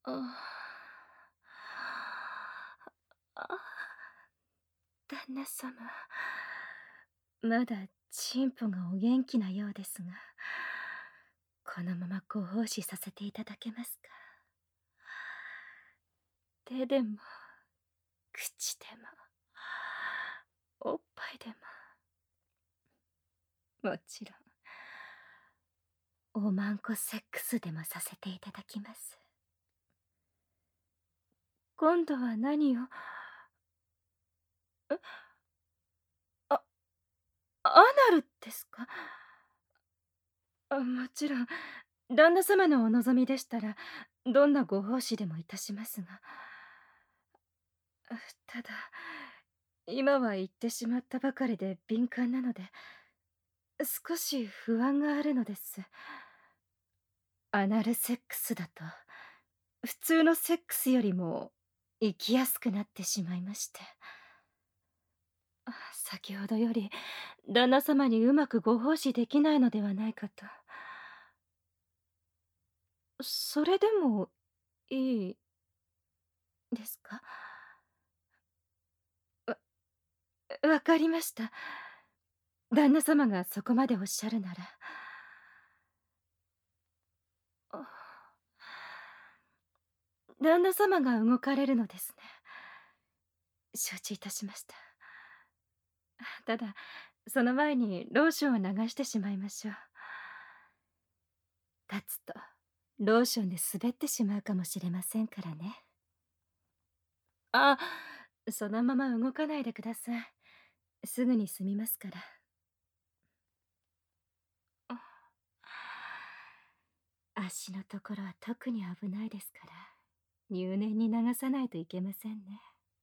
あ、旦那様、まだチンポがお元気なようですが、このままご奉仕させていただけますか？手でも、口でも、おっぱいでも、もちろん、おまんこセックスでもさせていただきます。今度は何を？え、あ、アナルですか？もちろん、旦那様のお望みでしたら、どんなご奉仕でもいたしますが。ただ、今は言ってしまったばかりで敏感なので、少し不安があるのです。アナルセックスだと、普通のセックスよりも生きやすくなってしまいまして。先ほどより旦那様にうまくご奉仕できないのではないかと。それでもいいですか？わわかりました。旦那様がそこまでおっしゃるなら。あ、旦那様が動かれるのですね。承知いたしました。ただ、その前にローションを流してしまいましょう。立つとローションで滑ってしまうかもしれませんからね。あ、そのまま動かないでください。すぐに済みますから。足のところは特に危ないですから、入念に流さないといけませんね。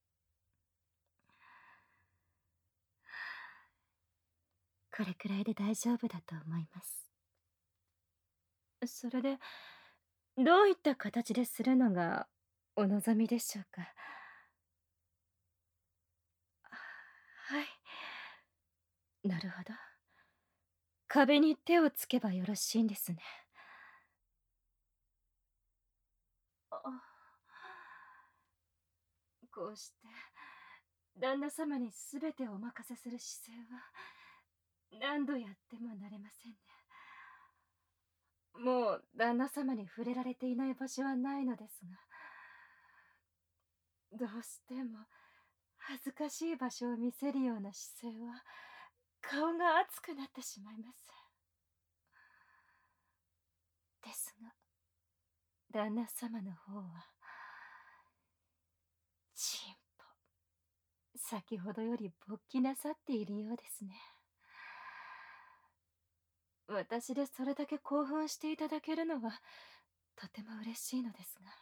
これくらいで大丈夫だと思います。それで、どういった形でするのがお望みでしょうか？はい。なるほど。壁に手をつけばよろしいんですね。あ、こうして旦那様に全てお任せする姿勢は何度やっても慣れませんね。もう旦那様に触れられていない場所はないのですが、どうしても恥ずかしい場所を見せるような姿勢は顔が熱くなってしまいます。ですが旦那様の方はチンポ先ほどより勃起なさっているようですね。私でそれだけ興奮していただけるのはとても嬉しいのですが、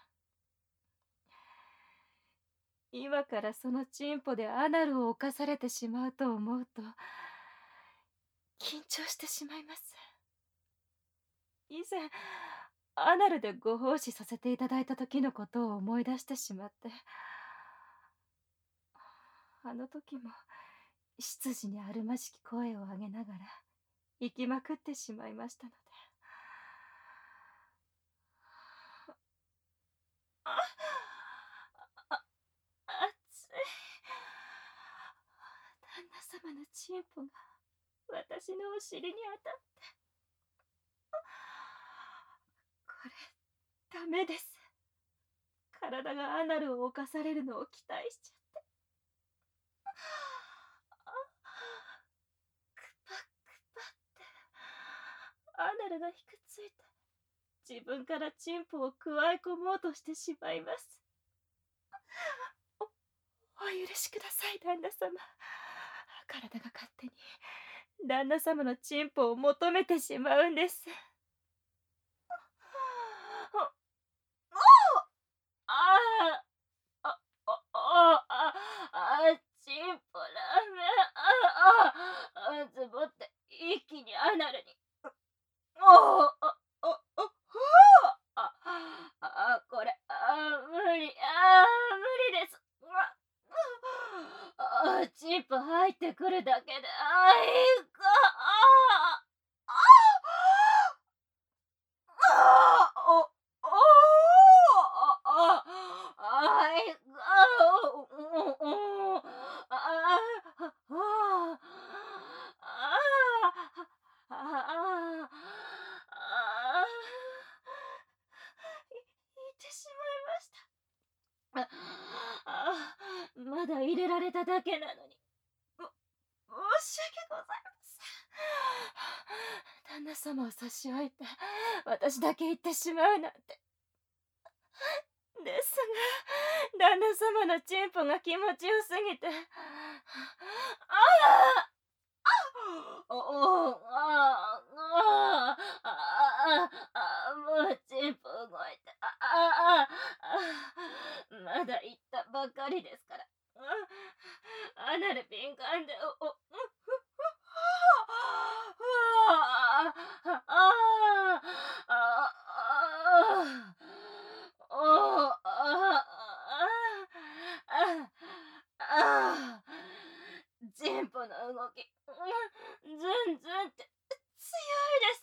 今からそのチンポでアナルを犯されてしまうと思うと緊張してしまいます。以前アナルでご奉仕させていただいた時のことを思い出してしまって、あの時も執事にあるまじき声を上げながら行きまくってしまいましたので。あ、あ、熱い。旦那様のチンポが私のお尻に当たって。これダメです。体がアナルを犯されるのを期待しちゃって。クパクパってアナルがひくついて自分からチンポをくわえ込もうとしてしまいます。お許しください、旦那様。体が勝手に旦那様のチンポを求めてしまうんです。ああ、あ、チンポラーメン、ズボって一気にアナルに。これ、無理、無理です。チンポ入ってくるだけで、いか、あ、お、お、 まだ入れられただけなのに。申し訳ございません。旦那様を差し置いて、私だけ行ってしまうなんて。ですが、旦那様のチンポが気持ちよすぎて、あおお、もうチンポ動いて、まだ行ったばかりですから。アナル敏感で、チンポの動き、ズンズンって強いです。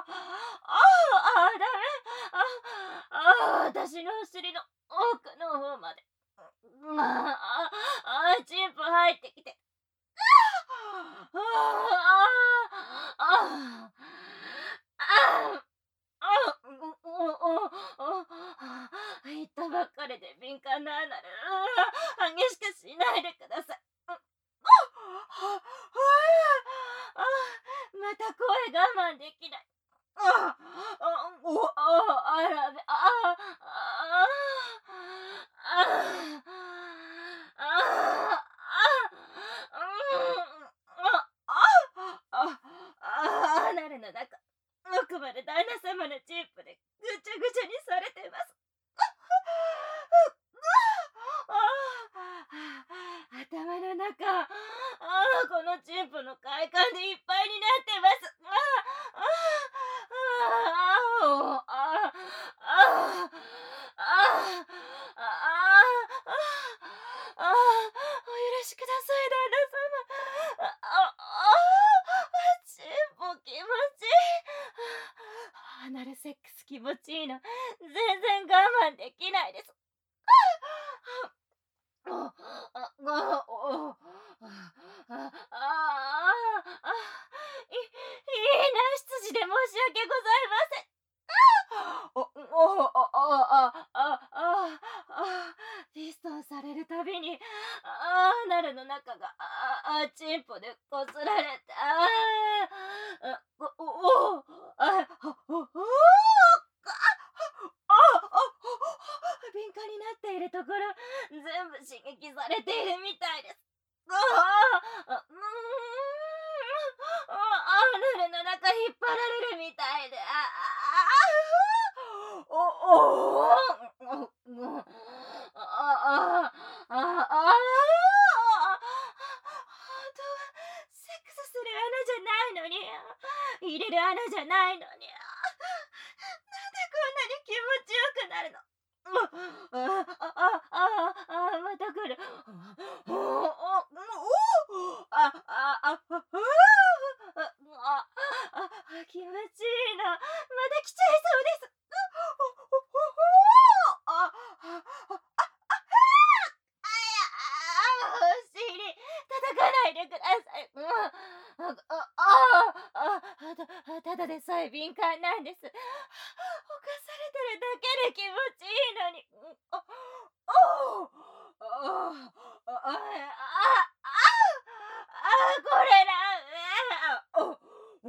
ダメ。私のお尻の奥の方まで。チンポ入ってきて。言ったばっかりで敏感なアナル。激しくしないでください。また声我慢できない。アナルの中、奥まで旦那様のチンプでぐちゃぐちゃにされてます。頭の中、このチンプの快感でいっぱいになってます。お許しください、旦那様。チンポ気持ちいい。アナルセックス気持ちいいの。全然我慢できないです。いいな、執事で申し訳ございません。ピストンされるたびに、アナルの中が、チンポでこすられて、敏感になっているところ、全部刺激されているみたいです。アナルの中引っ張られるみたいで、セックスする穴じゃないのに、入れる穴じゃないのに、なんでこんなに気持ちよくなるの。また来る。気持ちいいな。また来ちゃいそうです。お尻叩かないでください。ただでさえ敏感なんです。犯されてるだけで気持ちいいのに。これだ。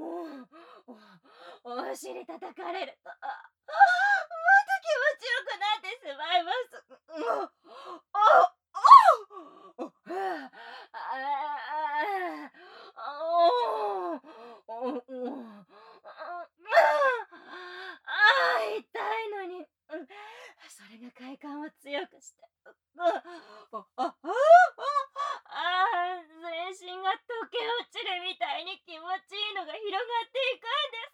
お尻叩かれると、また気持ちよくなってしまいます。痛いのに、それが快感を強くして、全身が溶け落ちるみたいに気持ちいいのが広がっていくんです。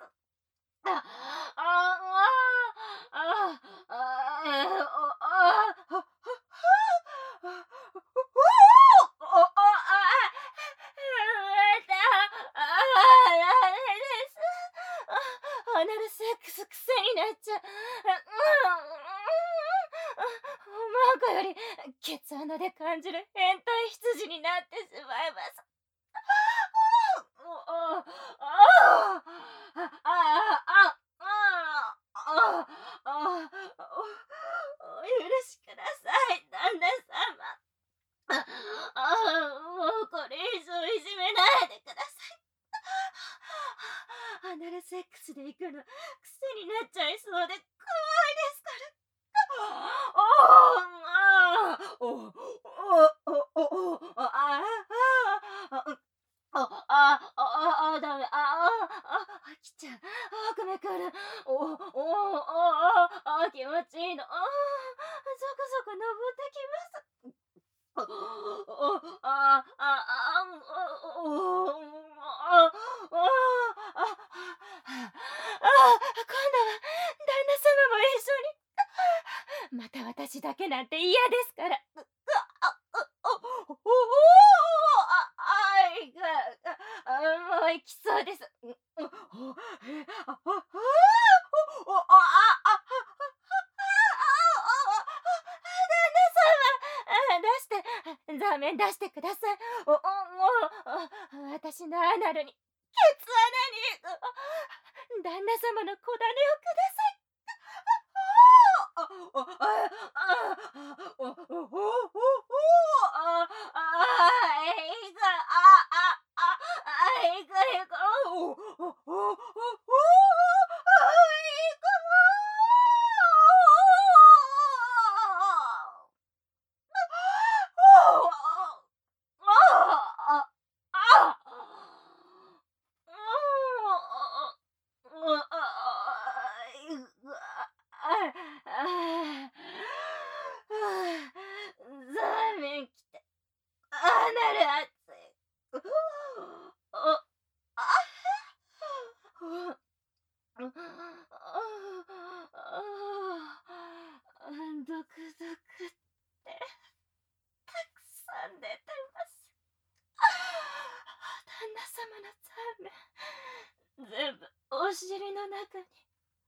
アナルセックス癖になっちゃう。マーコよりケツ穴で感じる変態羊になってしまいます。お許しください、旦那様。 いいの。そこそこ登ってきます。あ、あ、あ、あ、あ、お、あ、あ、今度は旦那様も一緒に。また私だけなんて嫌ですから。もう行きそうです。座面出してください。私のアナルに、ケツ穴に、旦那様の小種をください。ザーメン来て、アナル熱い。ドクドクってたくさん出てます。旦那様のザーメン、全部お尻の中に。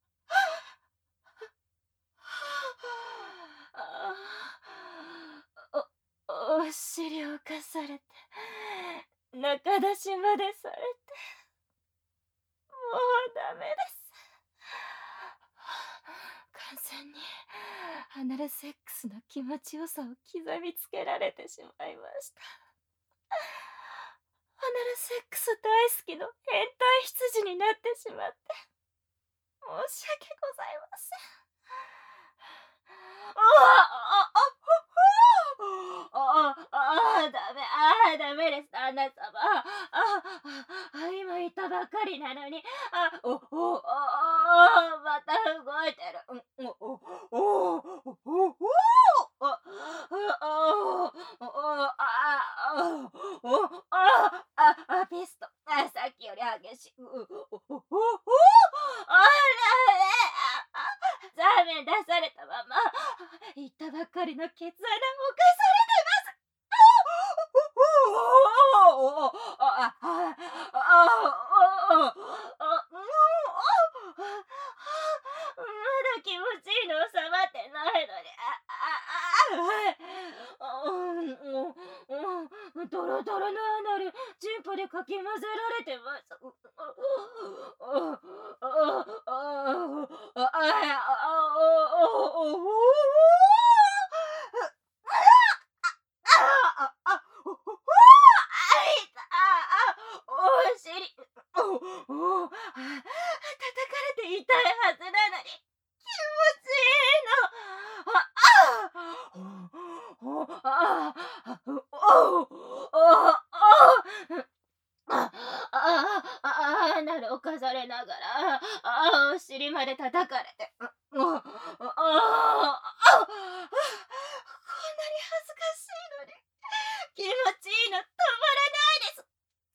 お尻をかされて、中出しまでされて、もうダメです。完全にアナルセックスの気持ちよさを刻みつけられてしまいました。アナルセックス大好きの変態羊になってしまって申し訳ございません。ダメです、旦那様。今言ったばかりなのに、また動いてる。ピスト、さっきより激しい。ザーメン出されたまま、言ったばっかりのケツ穴も犯されてます。まだ気持ちいいの収まってないのに。ドロドロのアナル、チンポでかき混ぜられてます。お尻、叩かれて痛いはずなのに気持ちいいの。なる犯されながら、お尻まで叩かれて、こんなに恥ずかしいのに気持ちいいの止まらないです。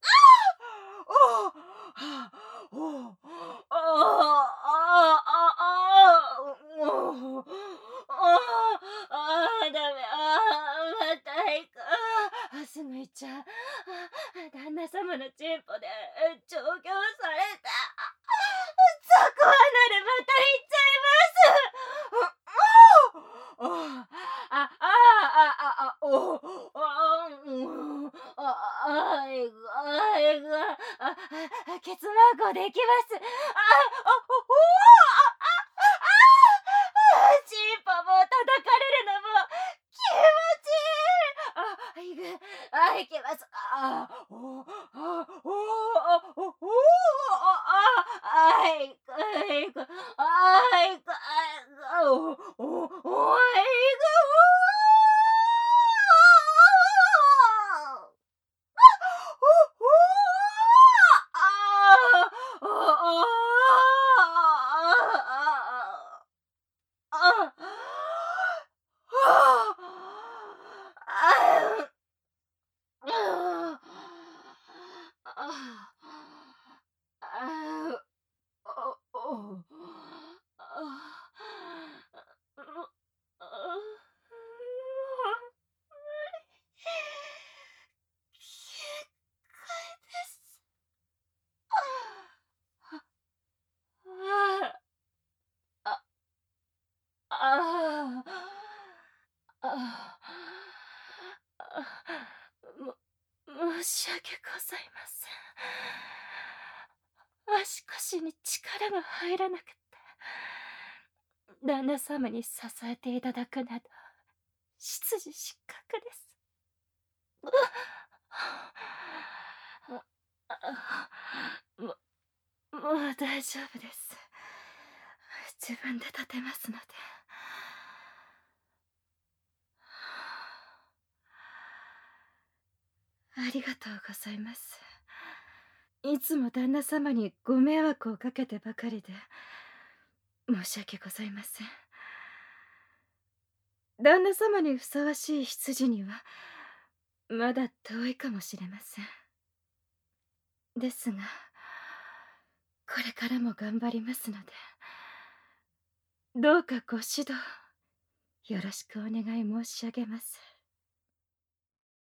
ダメ。また行く。すぐ行っちゃう。旦那様のチンポで調教された。そこはなる、また行っちゃいます。ケツマークをできます。チンポも叩かれるのも気持ちいい。いけます。 ああ、ああ、申し訳ございません。足腰に力が入らなくて、旦那様に支えていただくなど、執事失格です。ももう大丈夫です。自分で立てますので。ありがとうございます。いつも旦那様にご迷惑をかけてばかりで、申し訳ございません。旦那様にふさわしい執事には、まだ遠いかもしれません。ですが、これからも頑張りますので、どうかご指導、よろしくお願い申し上げます。